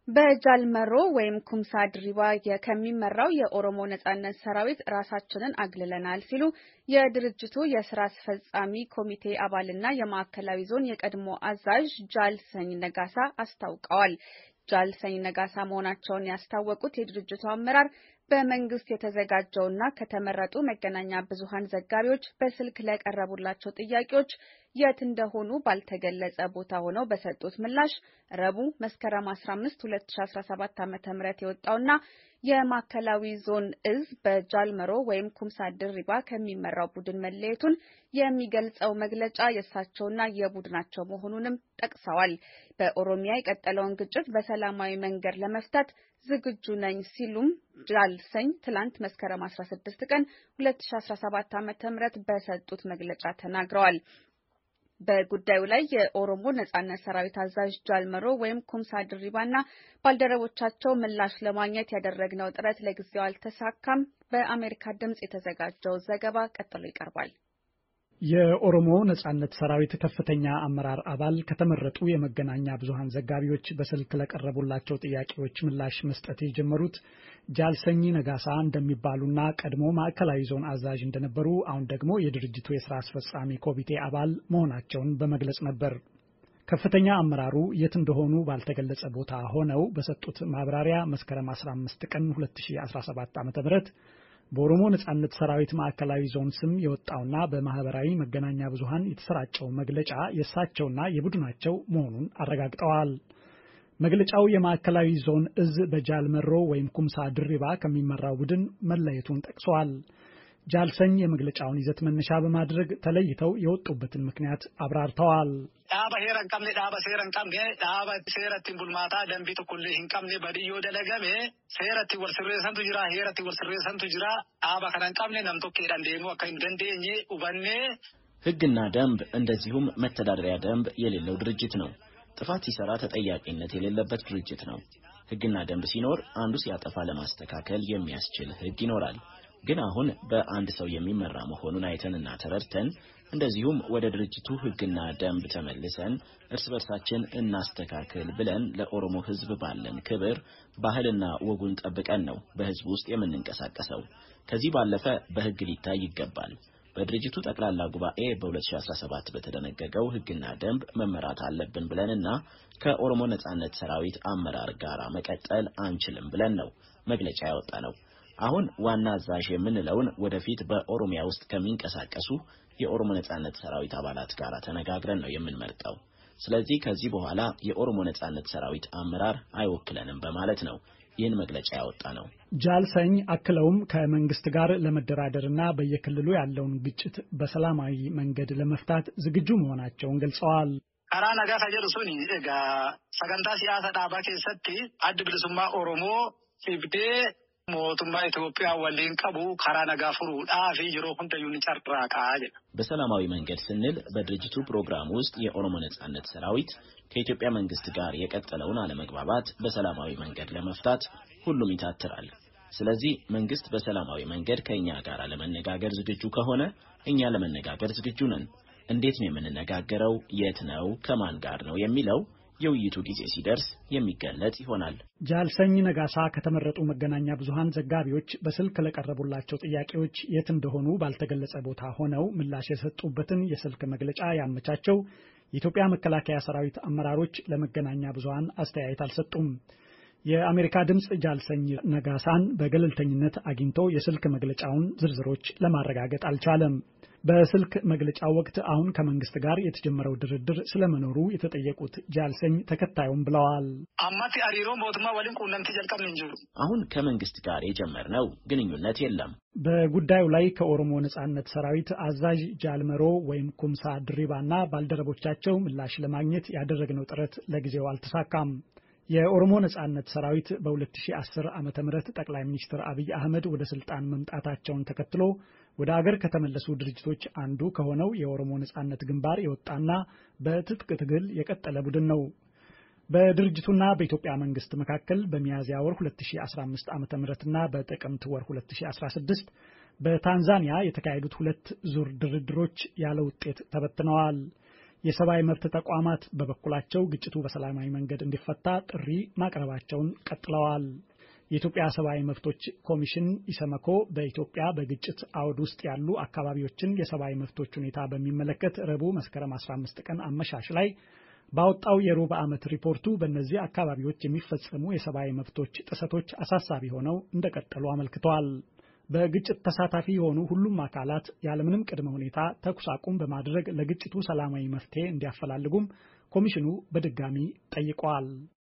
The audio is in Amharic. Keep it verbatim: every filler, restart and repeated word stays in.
በጃልመሮ ወይም ኩምሳ ድሪባ ከሚመራው የኦሮሞ ነጻነት ሰራዊት ራሳችንን አግልለናል ሲሉ የድርጅቱ የስራ አስፈጻሚ ኮሚቴ አባልና የማዕከላዊ ዞን የቀድሞ አዛዥ ጃልሰኝ ነጋሳ አስታውቀዋል። ጃልሰኝ ነጋሳ መሆናቸውን ያስታወቁት የድርጅቱ አመራር በመንግስት የተዘጋጀውና ከተመረጡ መገናኛ ብዙሃን ዘጋቢዎች በስልክ ለቀረቡላቸው ጥያቄዎች የት እንደሆኑ ባልተገለጸ ቦታ ሆነው በሰጡት ምላሽ ረቡዕ መስከረም አስራ አምስት ሁለት ሺ አስራ ሰባት ዓ.ም የወጣውና የማዕከላዊ ዞን እዝ በጃልመሮ ወይም ኩምሳ ድሪባ ከሚመራው ቡድን መለየቱን የሚገልጸው መግለጫ የእሳቸውና የቡድናቸው መሆኑንም ጠቅሰዋል። በኦሮሚያ የቀጠለውን ግጭት በሰላማዊ መንገድ ለመፍታት ዝግጁ ነኝ ሲሉም ጃልሰኝ ትላንት መስከረም አስራ ስድስት ቀን ሁለት ሺ አስራ ሰባት ዓ.ም በሰጡት መግለጫ ተናግረዋል። በጉዳዩ ላይ የኦሮሞ ነጻነት ሰራዊት አዛዥ ጃልመሮ ወይም ኩምሳ ድሪባና ባልደረቦቻቸው ምላሽ ለማግኘት ያደረግነው ጥረት ለጊዜው አልተሳካም። በአሜሪካ ድምጽ የተዘጋጀው ዘገባ ቀጥሎ ይቀርባል። የኦሮሞ ነጻነት ሰራዊት ከፍተኛ አመራር አባል ከተመረጡ የመገናኛ ብዙሃን ዘጋቢዎች በስልክ ለቀረቡላቸው ጥያቄዎች ምላሽ መስጠት የጀመሩት ጃልሰኝ ነጋሳ እንደሚባሉና ቀድሞ ማዕከላዊ ዞን አዛዥ እንደነበሩ አሁን ደግሞ የድርጅቱ የሥራ አስፈጻሚ ኮሚቴ አባል መሆናቸውን በመግለጽ ነበር። ከፍተኛ አመራሩ የት እንደሆኑ ባልተገለጸ ቦታ ሆነው በሰጡት ማብራሪያ መስከረም አስራ አምስት ቀን ሁለት ሺ አስራ ሰባት ዓ.ም በኦሮሞ ነጻነት ሰራዊት ማዕከላዊ ዞን ስም የወጣውና በማህበራዊ መገናኛ ብዙሃን የተሰራጨው መግለጫ የእሳቸውና የቡድናቸው መሆኑን አረጋግጠዋል። መግለጫው የማዕከላዊ ዞን እዝ በጃልመሮ ወይም ኩምሳ ድሪባ ከሚመራው ቡድን መለየቱን ጠቅሷል። ጃልሰኝ የመግለጫውን ይዘት መነሻ በማድረግ ተለይተው የወጡበትን ምክንያት አብራርተዋል። ዳባ ሄረን ቀምኔ ዳባ ሴረን ቀምኔ ዳባ ሴረቲን ቡልማታ ደንቢት ኩል ሂንቀምኔ በድዮ ደለገሜ ሴረቲ ወርስሬሰንቱ ጅራ ሄረቲ ወርስሬሰንቱ ጅራ ዳባ ከነን ቀምኔ ነምቶኬ ዳንዴኑ አካ እንደንዴኝ ኡበኔ ህግና ደንብ እንደዚሁም መተዳደሪያ ደንብ የሌለው ድርጅት ነው። ጥፋት ሲሰራ ተጠያቂነት የሌለበት ድርጅት ነው። ህግና ደንብ ሲኖር አንዱ ሲያጠፋ ለማስተካከል የሚያስችል ህግ ይኖራል። ግን አሁን በአንድ ሰው የሚመራ መሆኑን አይተንና ተረድተን እንደዚሁም ወደ ድርጅቱ ህግና ደንብ ተመልሰን እርስ በርሳችን እናስተካክል ብለን ለኦሮሞ ህዝብ ባለን ክብር ባህልና ወጉን ጠብቀን ነው በህዝብ ውስጥ የምንንቀሳቀሰው። ከዚህ ባለፈ በህግ ሊታይ ይገባል። በድርጅቱ ጠቅላላ ጉባኤ በሁለት ሺ አስራ ሰባት በተደነገገው ህግና ደንብ መመራት አለብን ብለንና ከኦሮሞ ነጻነት ሰራዊት አመራር ጋር መቀጠል አንችልም ብለን ነው መግለጫ ያወጣነው። አሁን ዋና አዛዥ የምንለውን ወደፊት በኦሮሚያ ውስጥ ከሚንቀሳቀሱ የኦሮሞ ነጻነት ሰራዊት አባላት ጋር ተነጋግረን ነው የምንመርጠው። ስለዚህ ከዚህ በኋላ የኦሮሞ ነጻነት ሰራዊት አመራር አይወክለንም በማለት ነው ይህን መግለጫ ያወጣነው። ጃልሰኝ አክለውም ከመንግስት ጋር ለመደራደርና በየክልሉ ያለውን ግጭት በሰላማዊ መንገድ ለመፍታት ዝግጁ መሆናቸውን ገልጸዋል። ካራ ነጋሳ ጀርሱኒ ኤጋ ሰገንታ ሲያሳ ዳባ ከሰቲ አድ ብልሱማ ኦሮሞ ሲብዴ ሞቱማ ኢትዮጵያ ወሊን ቀቡ ካራ ነጋፍሩ ዳፊ ይሮ ሁንደዩን ጨርራቃ አለ። በሰላማዊ መንገድ ስንል በድርጅቱ ፕሮግራም ውስጥ የኦሮሞ ነጻነት ሰራዊት ከኢትዮጵያ መንግስት ጋር የቀጠለውን አለመግባባት በሰላማዊ መንገድ ለመፍታት ሁሉም ይታትራል። ስለዚህ መንግስት በሰላማዊ መንገድ ከኛ ጋር ለመነጋገር ዝግጁ ከሆነ እኛ ለመነጋገር ዝግጁ ነን። እንዴት ነው የምንነጋገረው? የት ነው? ከማን ጋር ነው የሚለው የውይይቱ ጊዜ ሲደርስ የሚገለጽ ይሆናል። ጃልሰኝ ነጋሳ ከተመረጡ መገናኛ ብዙሃን ዘጋቢዎች በስልክ ለቀረቡላቸው ጥያቄዎች የት እንደሆኑ ባልተገለጸ ቦታ ሆነው ምላሽ የሰጡበትን የስልክ መግለጫ ያመቻቸው የኢትዮጵያ መከላከያ ሰራዊት አመራሮች ለመገናኛ ብዙሃን አስተያየት አልሰጡም። የአሜሪካ ድምጽ ጃልሰኝ ነጋሳን በገለልተኝነት አግኝቶ የስልክ መግለጫውን ዝርዝሮች ለማረጋገጥ አልቻለም። በስልክ መግለጫው ወቅት አሁን ከመንግስት ጋር የተጀመረው ድርድር ስለመኖሩ የተጠየቁት ጃልሰኝ ተከታዩም ብለዋል። አማቲ አሪሮ ሞትማ ወልን ቁነንቲ ጀልቀም እንጂ አሁን ከመንግስት ጋር የጀመርነው ግንኙነት የለም። በጉዳዩ ላይ ከኦሮሞ ነጻነት ሰራዊት አዛዥ ጃልመሮ ወይም ኩምሳ ድሪባና ባልደረቦቻቸው ምላሽ ለማግኘት ያደረግነው ጥረት ለጊዜው አልተሳካም። የኦሮሞ ነጻነት ሰራዊት በሁለት ሺ አስር ዓመተ ምህረት ጠቅላይ ሚኒስትር አብይ አህመድ ወደ ስልጣን መምጣታቸውን ተከትሎ ወደ አገር ከተመለሱ ድርጅቶች አንዱ ከሆነው የኦሮሞ ነጻነት ግንባር የወጣና በትጥቅ ትግል የቀጠለ ቡድን ነው። በድርጅቱና በኢትዮጵያ መንግስት መካከል በሚያዝያ ወር ሁለት ሺ አስራ አምስት ዓመተ ምህረትና በጥቅምት ወር ሁለት ሺ አስራ ስድስት በታንዛኒያ የተካሄዱት ሁለት ዙር ድርድሮች ያለ ውጤት ተበትነዋል። የሰብአዊ መብት ተቋማት በበኩላቸው ግጭቱ በሰላማዊ መንገድ እንዲፈታ ጥሪ ማቅረባቸውን ቀጥለዋል። የኢትዮጵያ ሰብአዊ መብቶች ኮሚሽን ኢሰመኮ በኢትዮጵያ በግጭት አውድ ውስጥ ያሉ አካባቢዎችን የሰብአዊ መብቶች ሁኔታ በሚመለከት ረቡዕ መስከረም አስራ አምስት ቀን አመሻሽ ላይ ባወጣው የሩብ ዓመት ሪፖርቱ በእነዚህ አካባቢዎች የሚፈጸሙ የሰብአዊ መብቶች ጥሰቶች አሳሳቢ ሆነው እንደቀጠሉ አመልክተዋል። በግጭት ተሳታፊ የሆኑ ሁሉም አካላት ያለምንም ቅድመ ሁኔታ ተኩስ አቁም በማድረግ ለግጭቱ ሰላማዊ መፍትሄ እንዲያፈላልጉም ኮሚሽኑ በድጋሚ ጠይቋል።